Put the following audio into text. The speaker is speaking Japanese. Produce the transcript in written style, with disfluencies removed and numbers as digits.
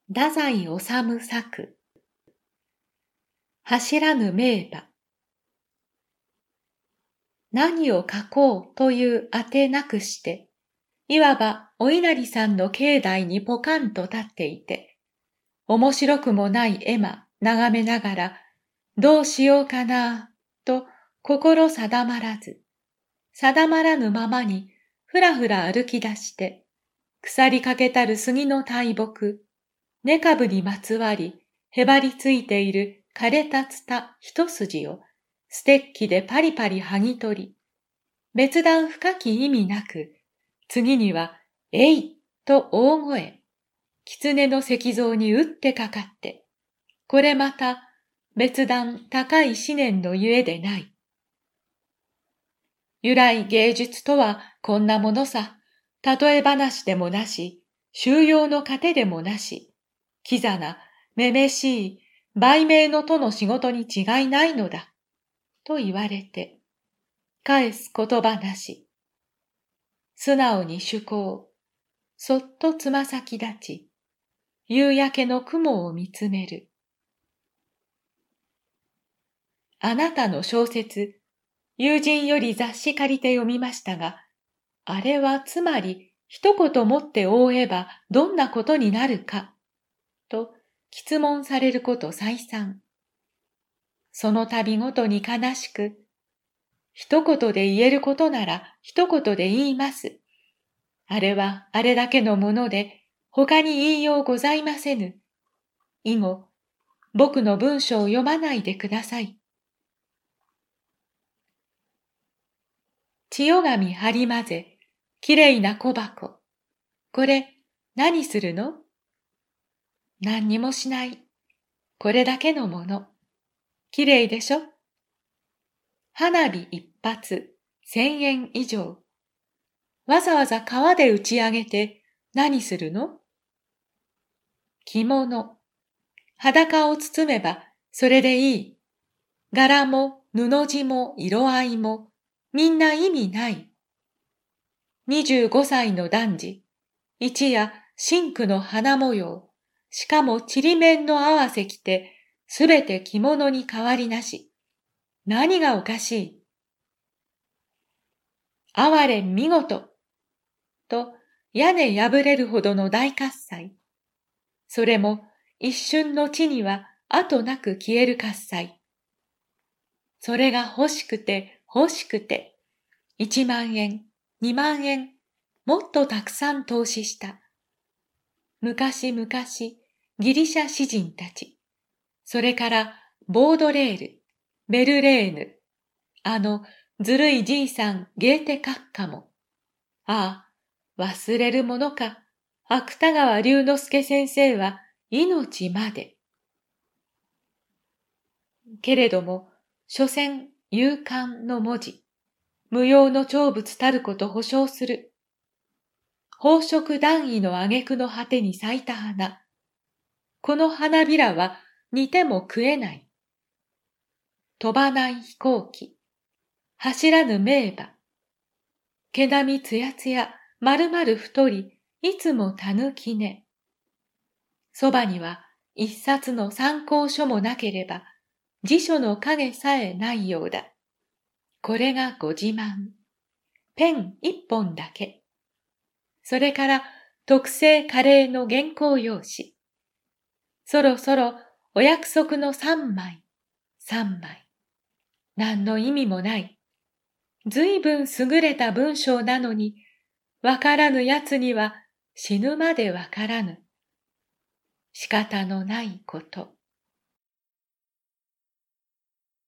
太宰治作走らぬ名馬。何を書こうというあてなくして、いわばお稲荷さんの境内にポカンと立っていて、面白くもない絵馬眺めながら、どうしようかなと心定まらず、定まらぬままにふらふら歩き出して、腐りかけたる杉の大木、根株にまつわり、へばりついている枯れたツタ一筋をステッキでパリパリ剥ぎ取り、別段深き意味なく、次には、えいと大声、狐の石像に打ってかかって、これまた別段高い思念のゆえでない。由来芸術とはこんなものさ、例え話でもなし、修養の糧でもなし、キザな、めめしい、売名のとの仕事に違いないのだ、と言われて、返す言葉なし。素直に趣向、そっとつま先立ち、夕焼けの雲を見つめる。あなたの小説、友人より雑誌借りて読みましたが、あれはつまり一言持って覆えばどんなことになるか、と詰問されること再三。その度ごとに悲しく、一言で言えることなら一言で言います。あれはあれだけのもので、他に言いようございませぬ。以後、僕の文章を読まないでください。千代紙張り混ぜ、きれいな小箱。これ、何するの？何にもしない。これだけのもの。きれいでしょ？花火一発、1000円以上。わざわざ川で打ち上げて何するの？着物。裸を包めばそれでいい。柄も布地も色合いもみんな意味ない。25歳の男児。一夜真紅の花模様。しかもちりめんの合わせ着てすべて着物に変わりなし。何がおかしい？哀れ見事。と屋根破れるほどの大喝采。それも一瞬の地には後なく消える喝采。それが欲しくて欲しくて、1万円、2万円、もっとたくさん投資した。昔々、ギリシャ詩人たち、それからボードレール、ベルレーヌ、ずるいじいさんゲーテ閣下も。ああ、忘れるものか。芥川龍之介先生は命まで。けれども、所詮勇敢の文字、無用の長物たること保証する。宝飾段位の挙句の果てに咲いた花。この花びらは煮ても食えない。飛ばない飛行機。走らぬ名馬。毛並みつやつや、丸々太り、いつもたぬきね。そばには一冊の参考書もなければ、辞書の影さえないようだ。これがご自慢。ペン一本だけ。それから特製カレーの原稿用紙。そろそろお約束の3枚。何の意味もない。ずいぶん優れた文章なのに、わからぬやつには死ぬまでわからぬ。仕方のないこと。